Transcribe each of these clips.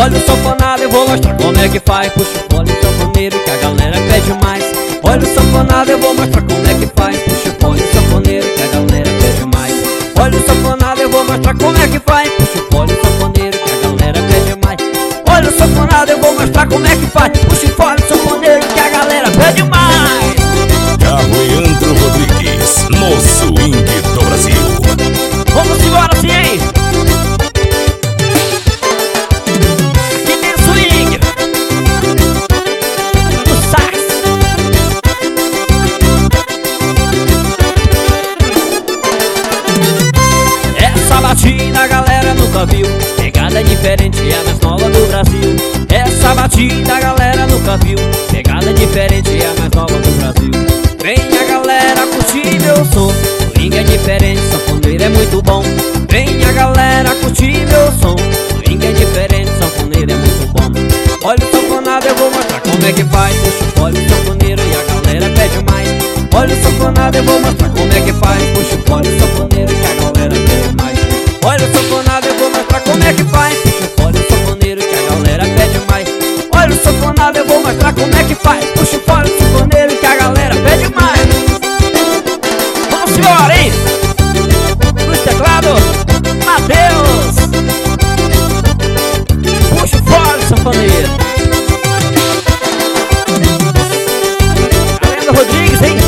Olha o sanfonado, eu vou mostrar como é que faz. Puxa o fole sanfoneiro que a galera pede mais. Olha o sanfonado, eu vou mostrar como é que faz. Puxa o fole sanfoneiro que a galera pede mais. Olha o sanfonado, eu vou mostrar como é que faz. Puxa o fole sanfoneiro que a galera pede mais. Olha o sanfonado, eu vou mostrar como é que faz. Puxa o fole sanfoneiro que a galera pede mais. Leandro Rodrigues, no swing do Brasil. Vamos embora assim, hein? Aqui tem o swing do sax. Essa batida a galera nunca viu. Pegada diferente, é a mais nova do Brasil. Essa batida a galera nunca viu. Pegada diferente, é a mais nova do Brasil. Vem a galera curtir meu som. Swing é diferente, sanfoneiro é muito bom. Vem a galera curtir meu som. Swing é diferente, sanfoneiro é muito bom. Olha o sanfonado, eu vou mostrar como é que faz. Puxa o fole sanfoneiro e a galera pede mais. Olha o sanfonado, eu vou mostrar como é que faz. Puxa o fole sanfoneiro que a galera pede mais. Olha o sanfonado, eu vou mostrar como é que faz. Puxa o fole sanfoneiro que a galera pede mais. Olha o sanfonado, eu vou mostrar como é que faz. Puxa o fole sanfoneiro que a galera pede mais. Vamos embora, hein? Nos teclados, Matheus. Puxa o fole sanfoneiro. Leandro Rodrigues, hein?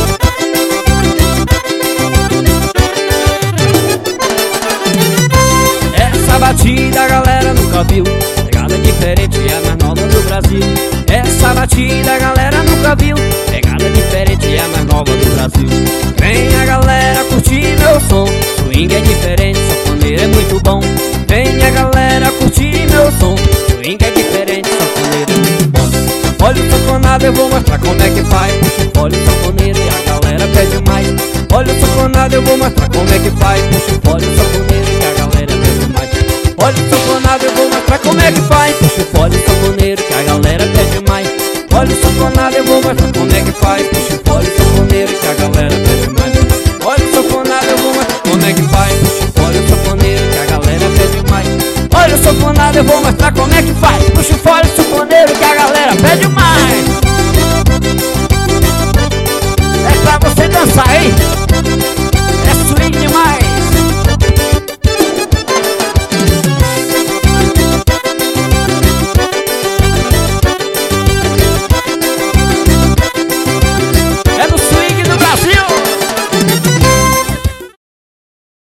Essa batida a galera nunca viu. Pegada diferente, é a mais nova do Brasil. Essa batida a galera nunca viu. Pegada diferente, é a mais nova do Brasil. Vem a galera curtir meu som. Swing é diferente, sanfoneiro é muito bom. Vem a galera curtir meu som. Swing é diferente, sanfoneiro é muito bom. Olha o sanfonado, eu vou mostrar como é que faz. Puxa o fole sanfoneiro e a galera pede mais. Olha o sanfonado, eu vou mostrar como é que faz. Puxa o fole sanfoneiro e a galera pede mais. Olha o sanfonado, eu vou mostrar como é que faz. Puxa o fole sanfoneiro que a galera pede mais. Olha o sanfonado, eu vou mostrar como é que faz. Puxa o fole sanfoneiro que a galera pede mais. Olha o sanfonado, eu vou mostrar como é que faz. Puxa o fole sanfoneiro que a galera pede mais. Olha o sanfonado, eu vou mostrar como é que faz. Puxa o